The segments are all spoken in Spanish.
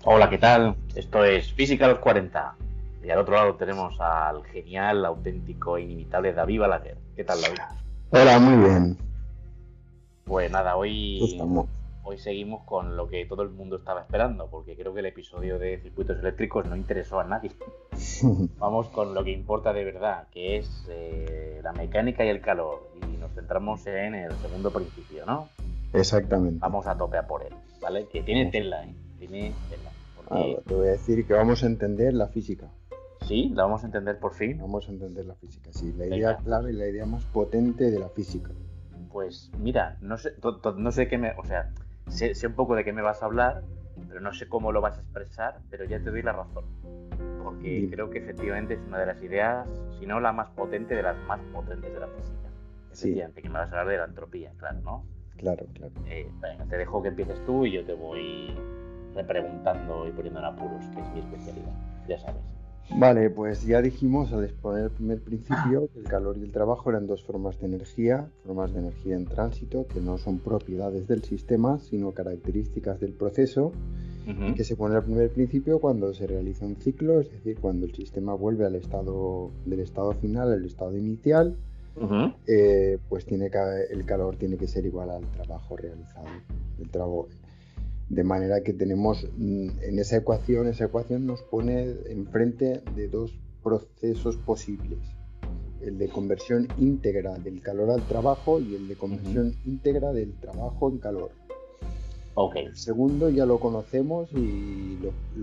Hola, ¿qué tal? Esto es Física a los 40. Y al otro lado tenemos al genial, auténtico e inimitable David Balaguer. ¿Qué tal, David? Hola, muy bien. Pues nada, Aquí hoy, estamos. hoy seguimos con lo que todo el mundo estaba esperando, porque creo que el episodio de circuitos eléctricos no interesó a nadie. Vamos con lo que importa de verdad, que es la mecánica y el calor. Y nos centramos en el segundo principio, ¿no? Exactamente. Vamos a tope a por él, ¿vale? Que tiene Vamos tela, ¿eh? Tiene tela. a- Porque te voy a decir que vamos a entender la física. sí, la vamos a entender por fin. Vamos a entender la física, sí. La idea Venga, clave, la idea más potente de la física. pues mira, no sé, no sé qué me, o sea, sé un poco de qué me vas a hablar, pero no sé cómo lo vas a expresar, pero ya te doy la razón, porque Dime. creo que efectivamente es una de las ideas, si no la más potente, de las más potentes de la física. Sí, Efectivamente, que me vas a hablar de la entropía, claro, ¿no? claro, claro. Venga, te dejo que empieces tú y yo te voy repreguntando y poniendo en apuros, que es mi especialidad, ya sabes. Vale, pues ya dijimos al exponer el primer principio que el calor y el trabajo eran dos formas de energía en tránsito, que no son propiedades del sistema, sino características del proceso, y Ujú, que se pone al primer principio cuando se realiza un ciclo, es decir, cuando el sistema vuelve del estado final al estado inicial, ujú. pues el calor tiene que ser igual al trabajo realizado. El trabajo, de manera que tenemos en esa ecuación nos pone enfrente de dos procesos posibles: el de conversión íntegra del calor al trabajo y el de Ujú. conversión íntegra del trabajo en calor. Ok, El segundo ya lo conocemos y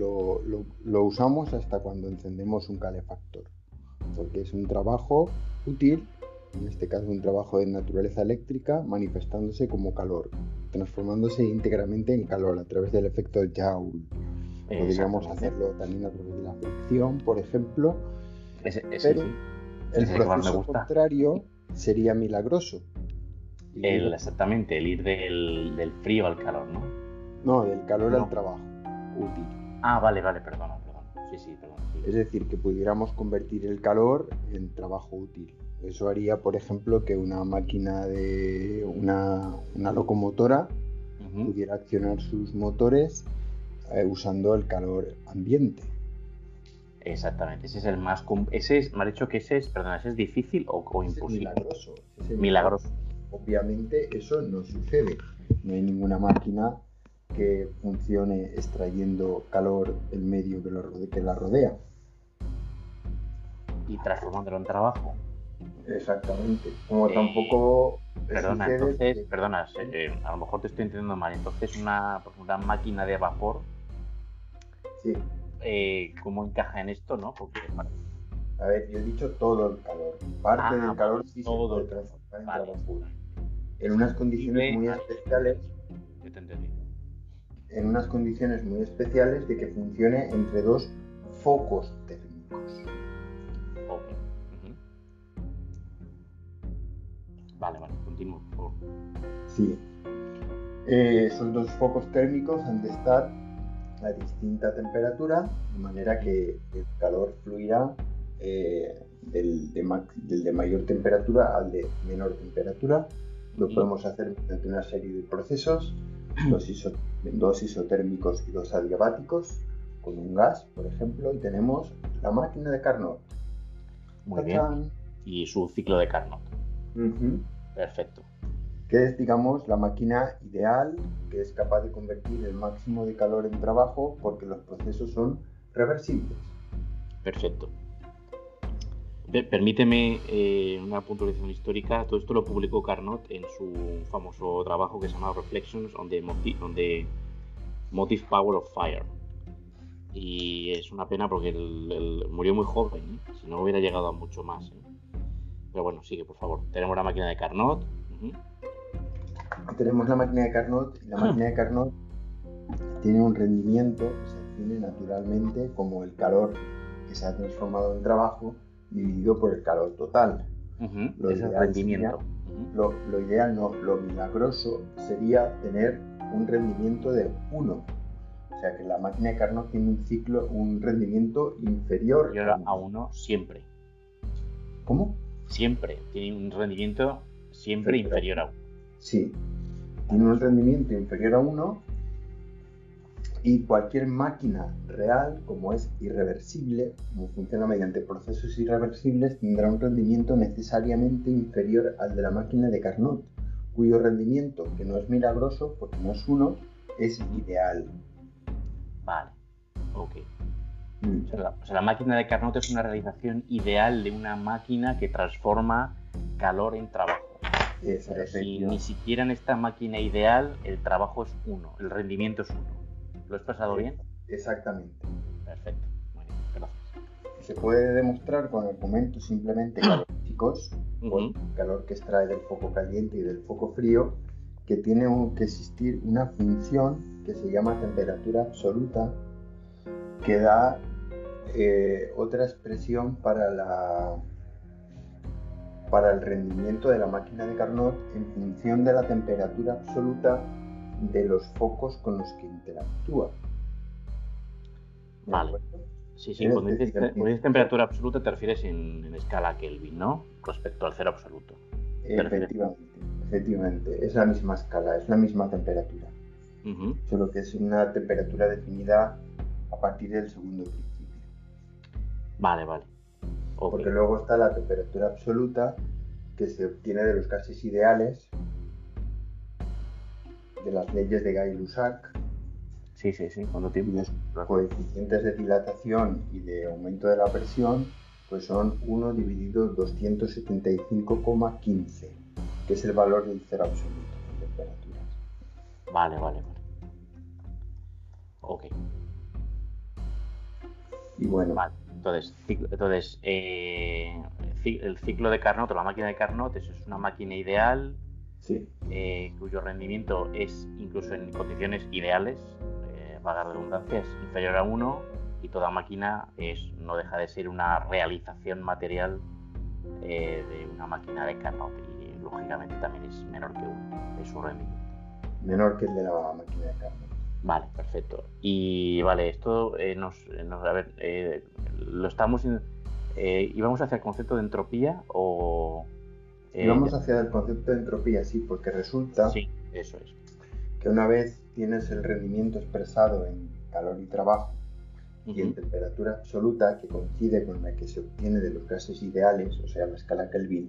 lo usamos hasta cuando encendemos un calefactor, porque es un trabajo útil, en este caso un trabajo de naturaleza eléctrica, manifestándose como calor, transformándose íntegramente en calor a través del efecto Joule. Podríamos exactamente. hacerlo también a través de la fricción, por ejemplo, Ese pero sí, el ese es el que más me proceso gusta. contrario sería milagroso. Y lo digo, Exactamente, el ir del frío al calor, ¿no? no, del calor al No. trabajo útil. Ah, vale, vale, perdona, perdona. Sí, sí, perdona, sigue. Es decir, que pudiéramos convertir el calor en trabajo útil. Eso haría, por ejemplo, que una máquina de una locomotora Ujú. pudiera accionar sus motores usando el calor ambiente. Exactamente, ese es el más... Ese es, me ha dicho que ese es, perdona, ese es difícil o Ese es imposible. milagroso, ese es milagroso. Milagroso. Obviamente eso no sucede. No hay ninguna máquina que funcione extrayendo calor del medio que la rodea. Y transformándolo en trabajo. Exactamente. Como Eh, tampoco Perdona, sucede entonces, que... perdona, a lo mejor te estoy entendiendo mal. Entonces, una máquina de vapor, Sí. ¿cómo encaja en esto, no? Porque A ver, yo he dicho todo el calor. Parte ah, del vale, calor sí se todo puede el calor. transformar en Vale, trabajo útil. En es unas condiciones imposible. muy Ah, sí, sí, especiales, yo te he entendido. en unas condiciones muy especiales de que funcione entre dos focos térmicos. Ok. Ujú. Vale, vale, continúo, por favor. Sí. Esos dos focos térmicos han de estar a distinta temperatura, de manera Ujú. que el calor fluirá del de mayor temperatura al de menor temperatura. Lo Ujú. podemos hacer mediante una serie de procesos, dos, dos isotérmicos y dos adiabáticos, con un gas, por ejemplo, y tenemos la máquina de Carnot. Muy bien. ¡Tachán! Y su ciclo de Carnot. Ujú. Perfecto. Que es, digamos, la máquina ideal que es capaz de convertir el máximo de calor en trabajo porque los procesos son reversibles. Perfecto. Permíteme una puntualización histórica. Todo esto lo publicó Carnot en su famoso trabajo que se llama Reflections on the Motive Power of Fire. Y es una pena porque murió muy joven, ¿eh? Si no hubiera llegado a mucho más, ¿eh? Pero bueno, sigue, por favor. Tenemos la máquina de Carnot. Ujú. Tenemos la máquina de Carnot y la máquina de Carnot tiene un rendimiento que se define naturalmente como el calor que se ha transformado en trabajo dividido por el calor total. Ujú. Lo Ese es ideal sería, rendimiento. Ujú. lo ideal no, lo milagroso sería tener un rendimiento de 1. O sea que la máquina de Carnot tiene un ciclo, un rendimiento inferior a Inferior a 1. uno siempre. ¿Cómo? Siempre. Tiene un rendimiento siempre Inferior a inferior a 1. uno. Sí, tiene Vale, un eso. rendimiento inferior a 1 Y cualquier máquina real, como es irreversible, como funciona mediante procesos irreversibles, tendrá un rendimiento necesariamente inferior al de la máquina de Carnot, cuyo rendimiento, que no es milagroso porque no es uno, es ideal. Vale, ok. O sea, la máquina de Carnot es una realización ideal de una máquina que transforma calor en trabajo. Pero si ni siquiera en esta máquina ideal el trabajo es 1, el rendimiento es 1. ¿Lo he expresado bien? Exactamente. Perfecto. Muy bien, gracias. Se puede demostrar con argumentos simplemente caloríficos, por el calor que extrae del foco caliente y del foco frío, que tiene que existir una función que se llama temperatura absoluta, que da otra expresión para el rendimiento de la máquina de Carnot en función de la temperatura absoluta de los focos con los que interactúa. Vale. Sí, cuando dices temperatura absoluta te refieres en escala Kelvin, ¿no? Respecto al cero absoluto. Efectivamente. Es la misma escala, es la misma temperatura. Solo que es una temperatura definida a partir del segundo principio. Vale. Okay. Porque luego está la temperatura absoluta, que se obtiene de los gases ideales, de las leyes de Gay-Lussac. Sí, cuando tienes los coeficientes de dilatación y de aumento de la presión, pues son 1 dividido 275,15, que es el valor del cero absoluto de temperaturas. Vale. Ok. Y bueno. Vale. Entonces el ciclo de Carnot o la máquina de Carnot es una máquina ideal, sí. Cuyo rendimiento es, incluso en condiciones ideales, valga la redundancia, es inferior a 1, y toda máquina no deja de ser una realización material de una máquina de Carnot, y lógicamente también es menor que 1 de su rendimiento. Menor que el de la máquina de Carnot. Vale, perfecto. Y vale, esto lo estamos ¿íbamos hacia el concepto de entropía o...? Íbamos hacia el concepto de entropía, sí, porque resulta... Sí, eso es. Que una vez tienes el rendimiento expresado en calor y trabajo y en temperatura absoluta, que coincide con la que se obtiene de los gases ideales, o sea, la escala Kelvin,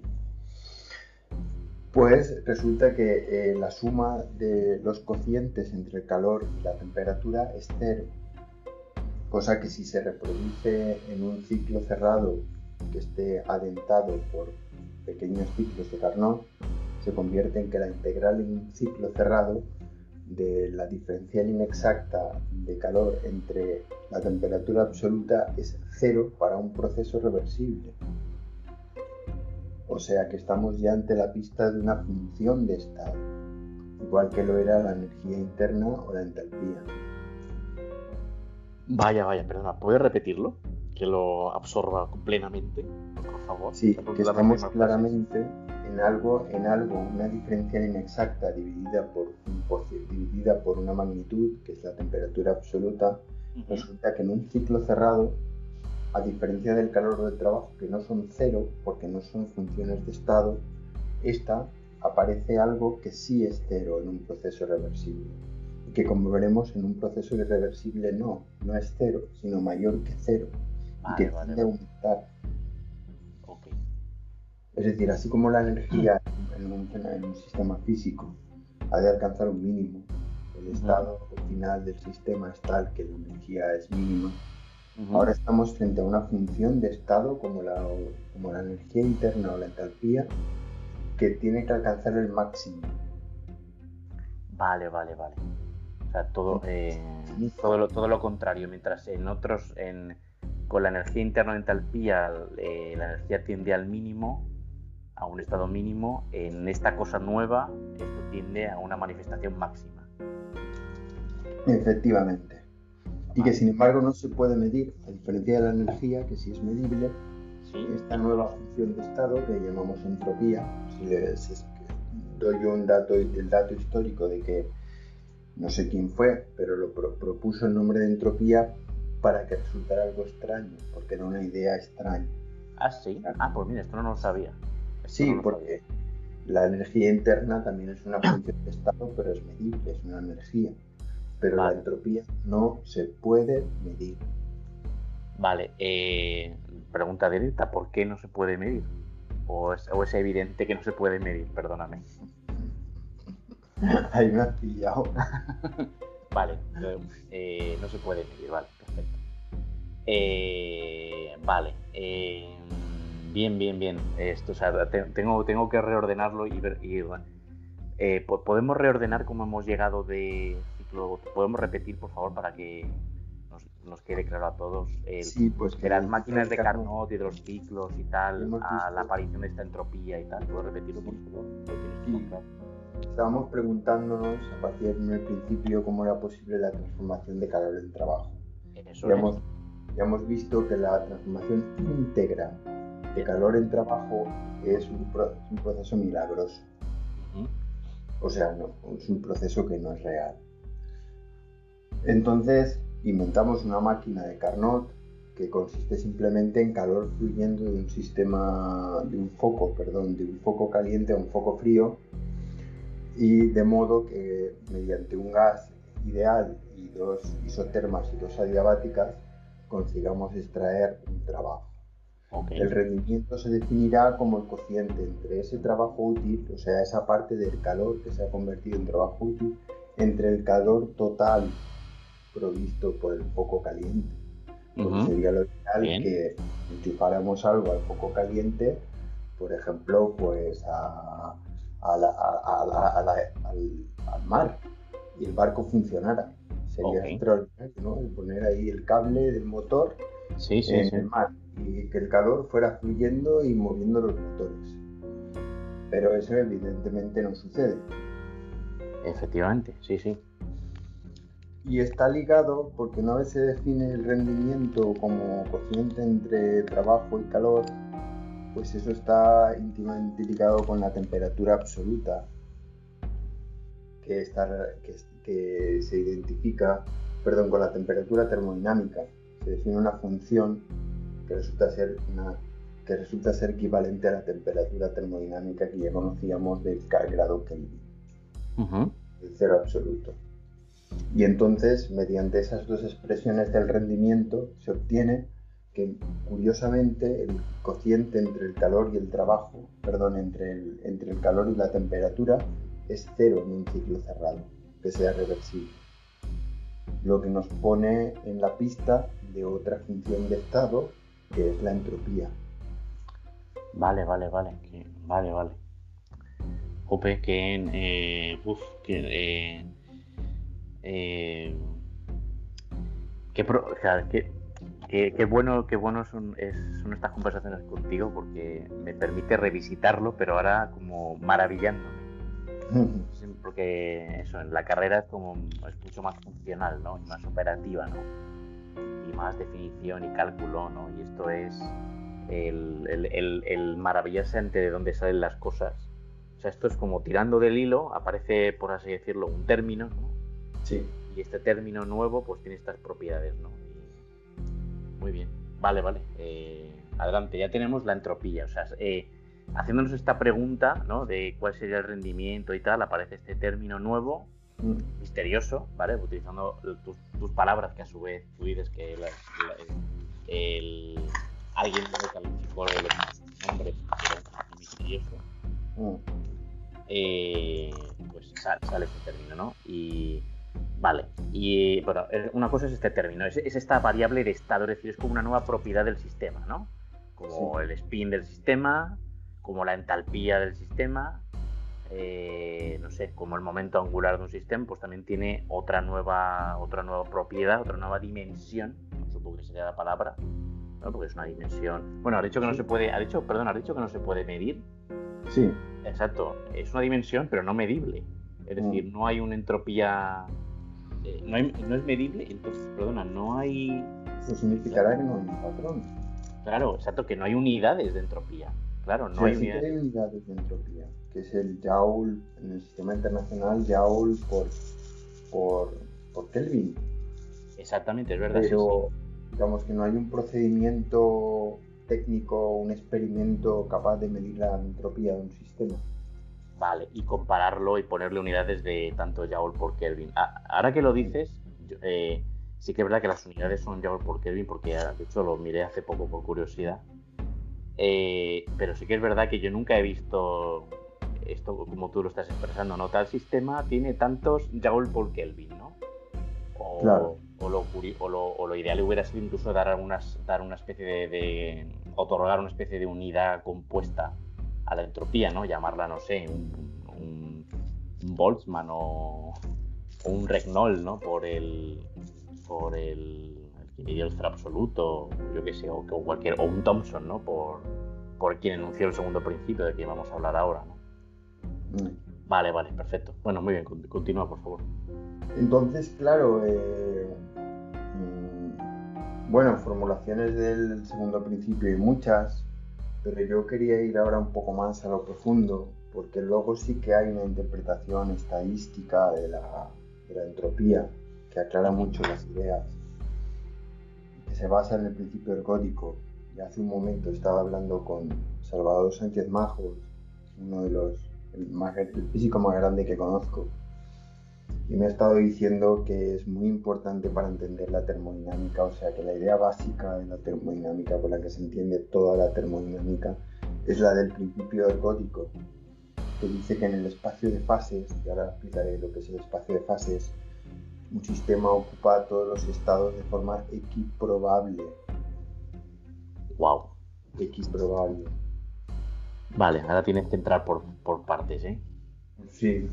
pues resulta que la suma de los cocientes entre el calor y la temperatura es 0, cosa que si se reproduce en un ciclo cerrado que esté adentado por pequeños ciclos de Carnot, se convierte en que la integral en un ciclo cerrado de la diferencial inexacta de calor entre la temperatura absoluta es 0 para un proceso reversible. O sea que estamos ya ante la pista de una función de estado, igual que lo era la energía interna o la entalpía. Vaya, perdona, ¿puedes repetirlo? Que lo absorba plenamente, por favor. Sí, que estamos claramente en algo, una diferencial inexacta dividida por una magnitud, que es la temperatura absoluta. Resulta que en un ciclo cerrado, a diferencia del calor o del trabajo, que no son 0, porque no son funciones de estado, aparece algo que sí es 0 en un proceso reversible. Y que, como veremos, en un proceso irreversible no es 0, sino mayor que 0. Y que tiende a aumentar. Okay. Es decir, así como la energía en un sistema físico ha de alcanzar un mínimo, el estado final del sistema es tal que la energía es mínima. Ahora estamos frente a una función de estado como la energía interna o la entalpía, que tiene que alcanzar el máximo. Vale. O sea, todo lo contrario. Mientras en otros, con la energía interna de entalpía, la energía tiende al mínimo, a un estado mínimo, en esta cosa nueva, esto tiende a una manifestación máxima. Efectivamente. Y que sin embargo no se puede medir, a diferencia de la energía, que sí es medible, esta nueva función de estado que llamamos entropía. Si doy yo el dato histórico de que no sé quién fue, pero lo propuso el nombre de entropía para que resultara algo extraño, porque era una idea extraña. Ah, sí. Pues mira, esto no lo sabía. Porque la energía interna también es una función de estado, pero es medible, es una energía. pero la Vale, entropía no se puede medir. vale. Pregunta directa, ¿por qué no se puede medir? O es evidente que no se puede medir, perdóname. Ahí me has pillado. Vale, no se puede medir, vale, perfecto. Vale, bien, bien, bien. Esto, o sea, tengo que reordenarlo y ver. ¿Podemos reordenar cómo hemos llegado de ciclo? ¿Podemos repetir, por favor, para que nos quede claro a todos? Sí, pues que De en las el ciclo máquinas del de Carnot Carnot y de los ciclos y tal, hemos a la visto, aparición de esta entropía y tal. ¿Puedo repetirlo, por sí, favor? Lo tienes tú más sí, claro. estábamos preguntándonos a partir del principio cómo era posible la transformación de calor en trabajo. Eso Ya es. hemos, ya hemos visto que la transformación íntegra de Bien. calor en trabajo es un proceso milagroso. Ujú. O sea, no, es un proceso que no es real. Entonces inventamos una máquina de Carnot que consiste simplemente en calor fluyendo de un sistema, de un foco caliente a un foco frío, y de modo que mediante un gas ideal y dos isotermas y dos adiabáticas consigamos extraer un trabajo. Ok. El rendimiento se definirá como el cociente entre ese trabajo útil, o sea, esa parte del calor que se ha convertido en trabajo útil, entre el calor total provisto por el foco caliente. Porque Ujú. sería lo ideal Bien. que enchufáramos algo al foco caliente, por ejemplo, pues al mar, y el barco funcionara. Sería Ok. extraordinario, ¿no? El poner ahí el cable del motor Sí, sí, en sí. el mar y que el calor fuera fluyendo y moviendo los motores. Pero eso evidentemente no sucede. Efectivamente, sí, sí. Y está ligado porque una vez se define el rendimiento como cociente entre trabajo y calor, pues eso está íntimamente ligado con la temperatura absoluta que, está, que se identifica, perdón, con la temperatura termodinámica. Se define una función que que resulta ser equivalente a la temperatura termodinámica que ya conocíamos del grado Kelvin, Ujú. el cero absoluto. Y entonces, mediante esas dos expresiones del rendimiento, se obtiene que, curiosamente, el cociente entre el calor y el trabajo, perdón, entre el calor y la temperatura, es cero en un ciclo cerrado, que sea reversible. Lo que nos pone en la pista de otra función de estado, que es la entropía. Vale, vale, vale. Vale, vale. Jope, eh, o sea, qué bueno son estas conversaciones contigo porque me permite revisitarlo, pero ahora como maravillándome. Sí, porque eso, en la carrera es mucho más funcional, ¿no? Y más operativa, ¿no? Y más definición y cálculo, ¿no? Y esto es el maravillarse ante de dónde salen las cosas. O sea, esto es como tirando del hilo, aparece, por así decirlo, un término, ¿no? Sí. Y este término nuevo pues tiene estas propiedades, ¿no? Y muy bien, vale, vale. Adelante, ya tenemos la entropía. O sea, haciéndonos esta pregunta, ¿no? De cuál sería el rendimiento y tal, aparece este término nuevo, misterioso, ¿vale? Utilizando tus palabras, que a su vez tú dices que el, alguien lo calificó de los nombres, pero es misterioso. Pues sale este término, ¿no? Y vale, y bueno, una cosa es este término, es esta variable de estado, es decir, es como una nueva propiedad del sistema, ¿no? Sí. Como el spin del sistema, como la entalpía del sistema, no sé, como el momento angular de un sistema, pues también tiene otra nueva propiedad, otra nueva dimensión, supongo que sería la palabra, ¿no? Porque es una dimensión. Bueno, has dicho que no Sí. se puede, has dicho que no se puede medir. Sí. Exacto, es una dimensión, pero no medible. Es decir, no hay una entropía. No es medible, entonces, perdona, no hay. Eso significará que no hay un patrón. Claro, exacto, que no hay unidades de entropía. Claro, Sí, no hay así que unidades. hay unidades de entropía, que es el Joule en el sistema internacional, Joule por, por Kelvin. Exactamente, es verdad, sí, sí. Pero digamos que no hay un procedimiento técnico, un experimento capaz de medir la entropía de un sistema. Vale, y compararlo y ponerle unidades de tanto Joule por Kelvin. Ahora que lo dices, sí que es verdad que las unidades son Joule por Kelvin, porque de hecho lo miré hace poco por curiosidad. Pero sí que es verdad que yo nunca he visto esto como tú lo estás expresando, ¿no? Tal sistema tiene tantos Joule por Kelvin, ¿no? Claro. O lo ideal hubiera sido incluso dar una especie de otorgar una especie de unidad compuesta a la entropía, ¿no? Llamarla, no sé, un Boltzmann o un Regnol, ¿no? Por el ideal absoluto, yo qué sé, o un Thomson, ¿no? Por quien enunció el segundo principio de que vamos a hablar ahora, ¿no? Vale, perfecto. Bueno, muy bien, continúa, por favor. Entonces, claro, bueno, formulaciones del segundo principio hay muchas, pero yo quería ir ahora un poco más a lo profundo, porque luego sí que hay una interpretación estadística de la entropía que aclara mucho las ideas, que se basa en el principio ergódico. Y hace un momento estaba hablando con Salvador Sánchez Majos, el físico más grande que conozco, y me ha estado diciendo que es muy importante para entender la termodinámica, o sea que la idea básica de la termodinámica, por la que se entiende toda la termodinámica, es la del principio ergódico, que dice que en el espacio de fases, y ahora explicaré lo que es el espacio de fases, un sistema ocupa todos los estados de forma equiprobable. Wow. Equiprobable. Vale, ahora tienes que entrar por partes, ¿eh? Sí.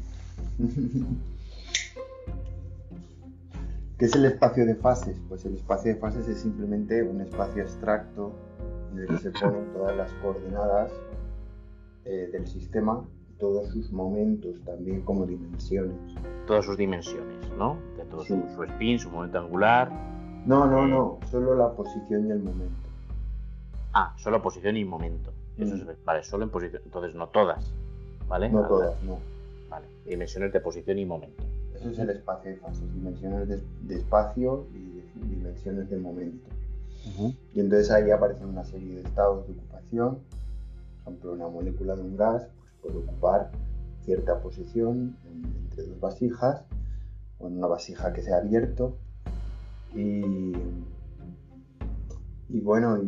¿Qué es el espacio de fases? Pues el espacio de fases es simplemente un espacio abstracto en el que se ponen todas las coordenadas del sistema, todos sus momentos también como dimensiones. Todas sus dimensiones, ¿no? De todo Sí. su spin, su momento angular. No, solo la posición y el momento. Solo posición y momento. Eso es, vale, solo en posición. Entonces no todas, ¿vale? No todas, no. Vale, dimensiones de posición y momento. Eso es el espacio de fases, dimensiones de espacio y dimensiones de momento. Y entonces ahí aparecen una serie de estados de ocupación. Por ejemplo, una molécula de un gas pues, puede ocupar cierta posición entre dos vasijas o en una vasija que sea abierto. Y bueno,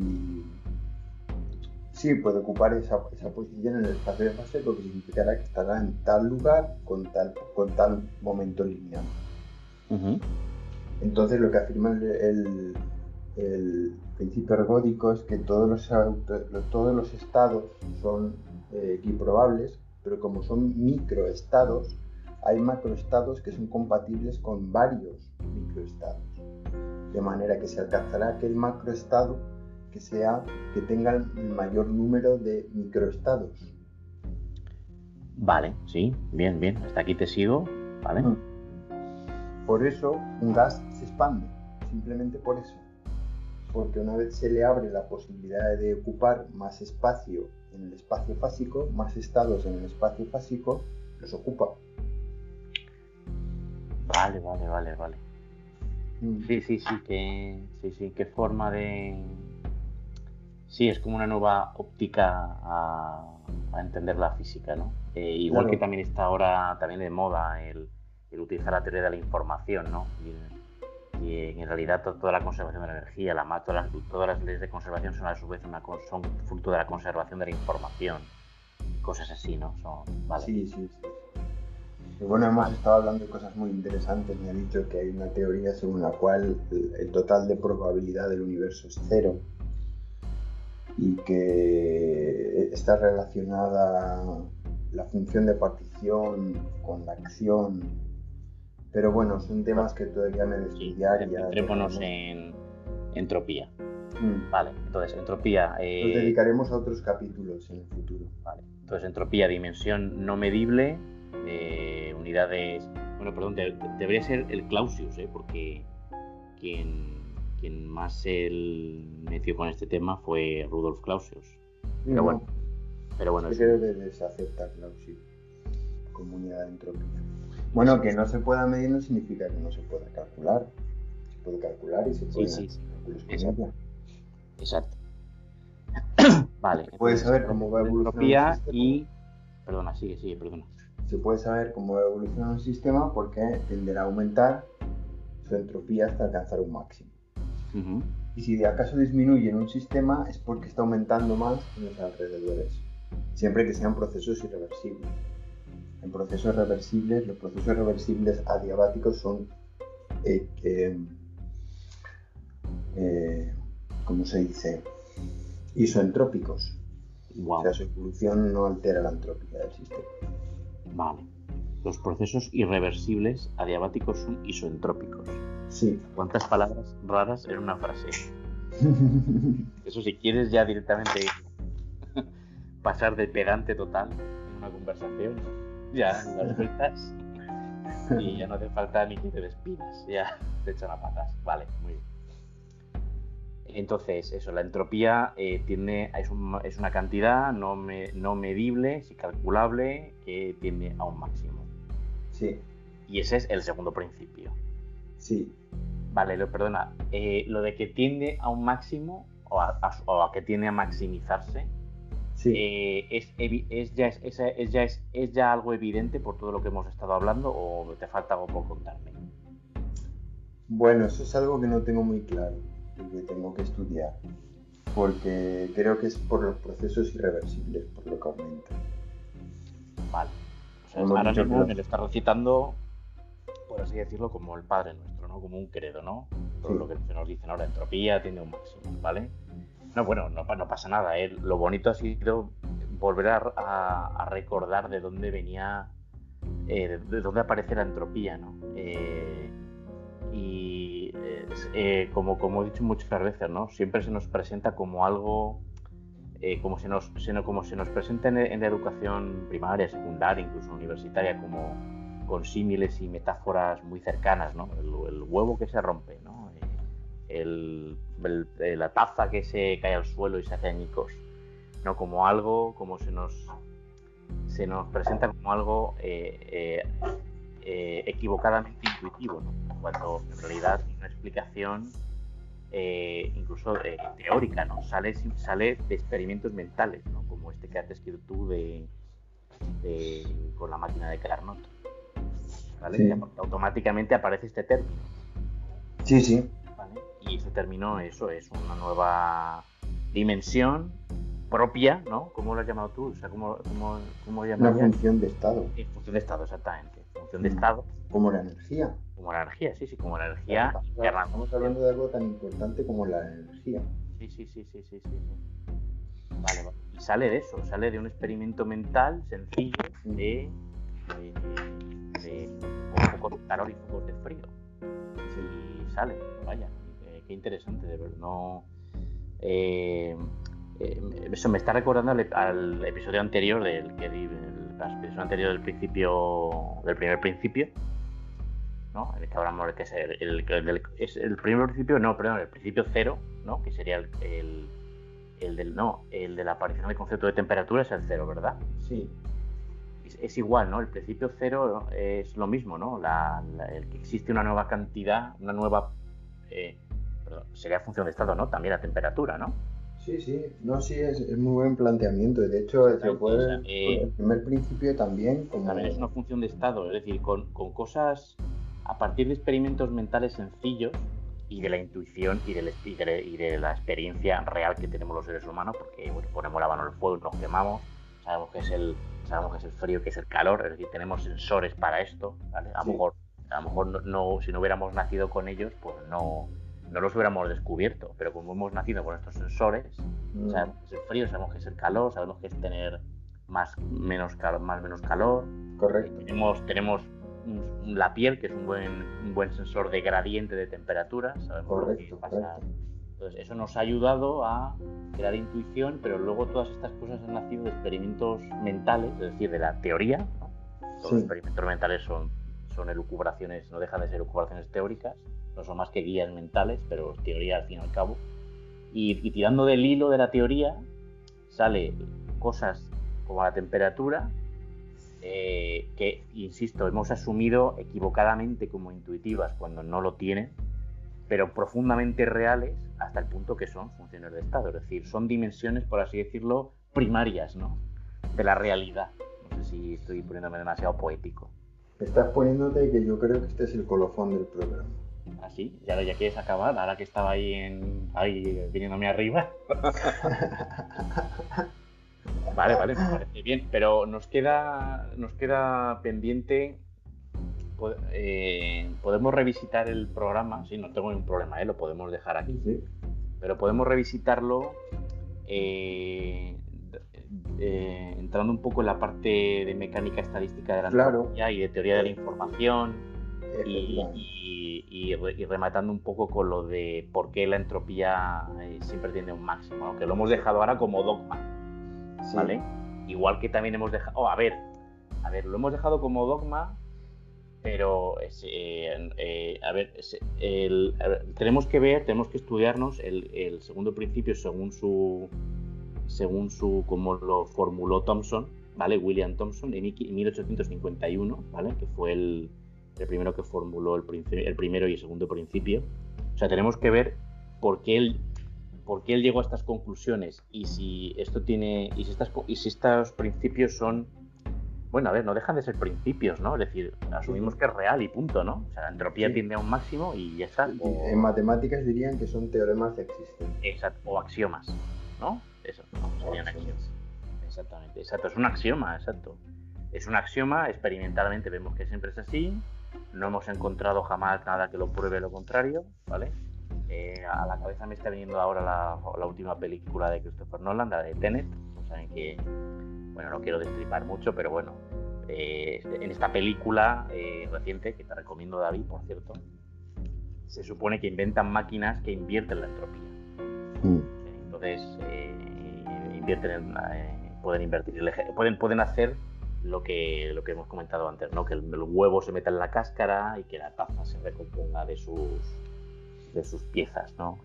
sí, puede ocupar esa posición en el espacio de fase, lo que significará que estará en tal lugar con tal momento lineal. Entonces lo que afirma el principio ergódico es que todos los estados son equiprobables, pero como son microestados, hay macroestados que son compatibles con varios microestados. De manera que se alcanzará aquel macroestado que tenga el mayor número de microestados. Vale, sí, bien, hasta aquí te sigo, ¿vale? Por eso un gas se expande, simplemente por eso. Porque una vez se le abre la posibilidad de ocupar más espacio en el espacio fásico, más estados en el espacio fásico, los ocupa. Vale. Sí, qué forma de... Sí, es como una nueva óptica a entender la física, ¿no? Igual que también está ahora también de moda el utilizar la teoría de la información, ¿no? Y en realidad toda la conservación de la energía, todas las leyes de conservación son a su vez son fruto de la conservación de la información, cosas así, ¿no? Vale. Sí. Y bueno, hemos estado hablando de cosas muy interesantes. Me ha dicho que hay una teoría según la cual el total de probabilidad del universo es 0 y que está relacionada la función de partición con la acción. Pero bueno, son temas que todavía me he de estudiar. Centrémonos en entropía. Vale, entonces entropía... Nos dedicaremos a otros capítulos en el futuro. Vale, entonces entropía, dimensión no medible, unidades... Bueno, perdón, debería ser el Clausius, porque quien más se metió con este tema fue Rudolf Clausius. Pero bueno. Es que creo que se acepta Clausius como unidad de entropía. Bueno, que no se pueda medir no significa que no se pueda calcular. Se puede calcular y se puede hacer cálculos. Exacto. Vale. Puedes saber cómo va a evolucionar entropía Perdona, sigue, perdona. Se puede saber cómo evoluciona un sistema porque tenderá a aumentar su entropía hasta alcanzar un máximo. Uh-huh. Y si de acaso disminuye en un sistema es porque está aumentando más en los alrededores, siempre que sean procesos irreversibles. En procesos reversibles, los procesos reversibles adiabáticos son, ¿cómo se dice? Isoentrópicos. Wow. O sea, su evolución no altera la entropía del sistema. Vale. Los procesos irreversibles adiabáticos son isoentrópicos. Sí. ¿Cuántas palabras raras en una frase? Eso si quieres ya directamente pasar de pedante total en una conversación, ya las sueltas y ya no hace falta ni que te despidas, ya te echan a patas. Vale, muy bien. Entonces, eso, la entropía es una cantidad no medible, sí calculable, que tiende a un máximo. Sí. Y ese es el segundo principio. Sí. Vale, perdona, lo de que tiende a un máximo o a que tiende a maximizarse, sí. ¿es ya algo evidente por todo lo que hemos estado hablando o te falta algo por contarme? Bueno, eso es algo que no tengo muy claro y que tengo que estudiar, porque creo que es por los procesos irreversibles, por lo que aumenta. Vale. O sea, ahora mismo me lo está recitando, por así decirlo, como el Padre Nuestro, ¿no? Como un credo, ¿no? Todo lo que se nos dicen ahora, entropía tiene un máximo, ¿vale? No, bueno, no pasa nada, ¿eh? Lo bonito ha sido volver a recordar de dónde venía, de dónde aparece la entropía, ¿no? Como he dicho muchas veces, ¿no? Siempre se nos presenta como algo, como se nos presenta en la educación primaria, secundaria, incluso universitaria, como con símiles y metáforas muy cercanas, ¿no? El huevo que se rompe, ¿no? La taza que se cae al suelo y se hace añicos, ¿no? Como algo, como se nos presenta como algo equivocadamente intuitivo, ¿no? Cuando en realidad es una explicación incluso teórica, ¿no? Sale de experimentos mentales, ¿no? Como este que has descrito tú con la máquina de Carnot, ¿vale? Sí. Que automáticamente aparece este término. Sí, sí. ¿Vale? Y este término, eso es una nueva dimensión propia, ¿no? ¿Cómo lo has llamado tú? O sea, ¿cómo llamarías? Una función de estado. Función de estado, exactamente. Función de estado. Como la energía. Como la energía, sí, como la energía. Estamos hablando de algo tan importante como la energía. Sí. Vale. Y sale de eso, sale de un experimento mental sencillo de focos de calor y focos de frío. Y sale, vaya, qué interesante, de verdad. No, eso me está recordando al episodio anterior del primer principio, ¿no? El que hablamos de que es el primer principio, no, perdón, el principio cero, ¿no? Que sería el de la aparición del concepto de temperatura es el cero, ¿verdad? Sí. Es igual, ¿no? El principio cero es lo mismo, ¿no? El que existe una nueva cantidad, una nueva... sería función de estado, ¿no? También la temperatura, ¿no? Sí. No, sí, es muy buen planteamiento. De hecho, el primer principio también... También es una función de estado, es decir, con cosas a partir de experimentos mentales sencillos y de la intuición y de la experiencia real que tenemos los seres humanos, porque bueno, ponemos la mano en el fuego y nos quemamos, sabemos que es el frío, que es el calor, es decir, tenemos sensores para esto, ¿vale? A lo mejor no, si no hubiéramos nacido con ellos, pues no los hubiéramos descubierto, pero como hemos nacido con estos sensores, sabemos que es el frío, sabemos que es el calor, sabemos que es tener más menos calor. Correcto. Tenemos la piel, que es un buen sensor de gradiente de temperatura, sabemos lo que pasa. Entonces, eso nos ha ayudado a crear intuición, pero luego todas estas cosas han nacido de experimentos mentales, es decir, de la teoría, ¿no? Todos los experimentos mentales son elucubraciones, no dejan de ser elucubraciones teóricas, no son más que guías mentales, pero teoría al fin y al cabo. Y tirando del hilo de la teoría, sale cosas como la temperatura, que, insisto, hemos asumido equivocadamente como intuitivas cuando no lo tienen, pero profundamente reales hasta el punto que son funciones de estado, es decir, son dimensiones, por así decirlo, primarias, ¿no? De la realidad. No sé si estoy poniéndome demasiado poético. Estás poniéndote que yo creo que este es el colofón del programa. ¿Así? ¿Ya quieres acabar? Ahora que estaba ahí viniéndome arriba. Vale, me parece bien. Pero nos queda pendiente. Podemos revisitar el programa. Sí, no tengo ningún problema, lo podemos dejar aquí. Sí. Pero podemos revisitarlo entrando un poco en la parte de mecánica estadística de la entropía y de teoría de la información y rematando un poco con lo de por qué la entropía siempre tiene un máximo, ¿no? Que lo hemos dejado ahora como dogma, ¿vale? Igual que también hemos dejado... a ver, lo hemos dejado como dogma, pero tenemos que estudiarnos el segundo principio según su como lo formuló Thomson, ¿vale? William Thomson en 1851, ¿vale? Que fue el primero que formuló el primero y el segundo principio. O sea, tenemos que ver por qué él llegó a estas conclusiones y si estos principios son... Bueno, a ver, no dejan de ser principios, ¿no? Es decir, asumimos que es real y punto, ¿no? O sea, la entropía tiende a un máximo y ya está. En matemáticas dirían que son teoremas existentes. Exacto, o axiomas, ¿no? Eso, serían axiomas. Exactamente, exacto, es un axioma, exacto. Es un axioma, experimentalmente vemos que siempre es así, no hemos encontrado jamás nada que lo pruebe lo contrario, ¿vale? A la cabeza me está viniendo ahora la última película de Christopher Nolan, la de Tenet, saben que... Bueno, no quiero destripar mucho, pero bueno, en esta película reciente, que te recomiendo, David, por cierto, se supone que inventan máquinas que invierten la entropía. Entonces, pueden invertir, pueden hacer lo que hemos comentado antes, ¿no? Que el huevo se meta en la cáscara y que la taza se recomponga de sus piezas, ¿no?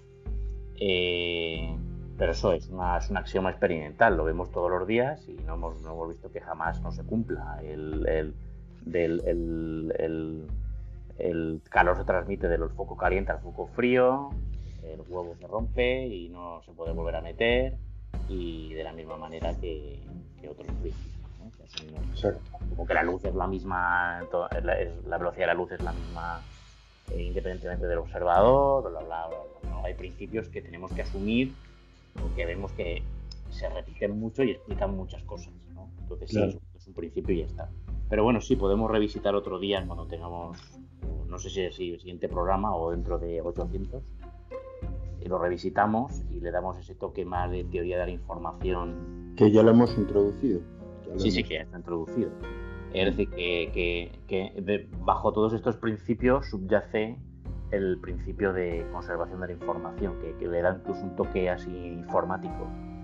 Pero eso es un axioma experimental, lo vemos todos los días y no hemos visto que jamás no se cumpla. El calor se transmite del foco caliente al foco frío, el huevo se rompe y no se puede volver a meter, y de la misma manera que otros principios, ¿no? Exacto. Como que la luz es la misma, la velocidad de la luz es la misma independientemente del observador, bla, bla, bla, bla, ¿no? Hay principios que tenemos que asumir porque vemos que se repiten mucho y explican muchas cosas, ¿no? Entonces claro, sí, es un principio y ya está. Pero bueno, sí, podemos revisitar otro día cuando tengamos, no sé si es el siguiente programa o dentro de 800, y lo revisitamos y le damos ese toque más de teoría de la información. Que ya lo hemos introducido. Sí, que ya está introducido. Es decir, que bajo todos estos principios subyace el principio de conservación de la información, que le da incluso un toque así informático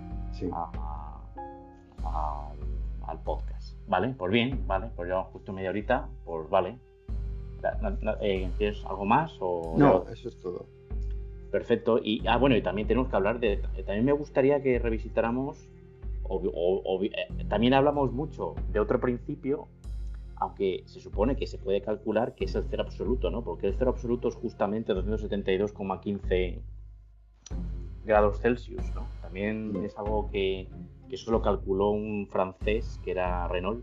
al podcast. ¿Vale? Pues bien, vale, pues llevamos justo media horita, pues vale. ¿Tienes algo más? No, eso es todo. Perfecto. Y bueno, y también tenemos que hablar también me gustaría que revisitáramos, también hablamos mucho de otro principio, aunque se supone que se puede calcular que es el cero absoluto, ¿no? Porque el cero absoluto es justamente 272,15 grados Celsius, ¿no? También es algo que eso lo calculó un francés que era Renault,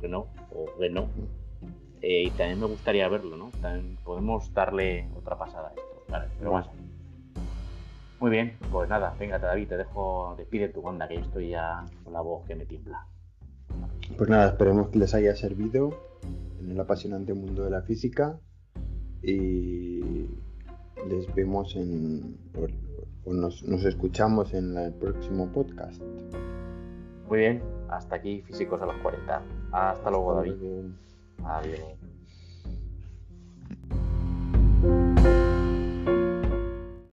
y también me gustaría verlo, ¿no? También podemos darle otra pasada a esto, ¿vale? Pero bueno. Muy bien, pues nada, venga, David, despide tu banda, que estoy ya con la voz que me tiembla. Pues nada, esperemos que les haya servido en el apasionante mundo de la física y les vemos nos escuchamos en el próximo podcast. Muy bien, hasta aquí Físicos a los 40. Hasta luego, David. Adiós.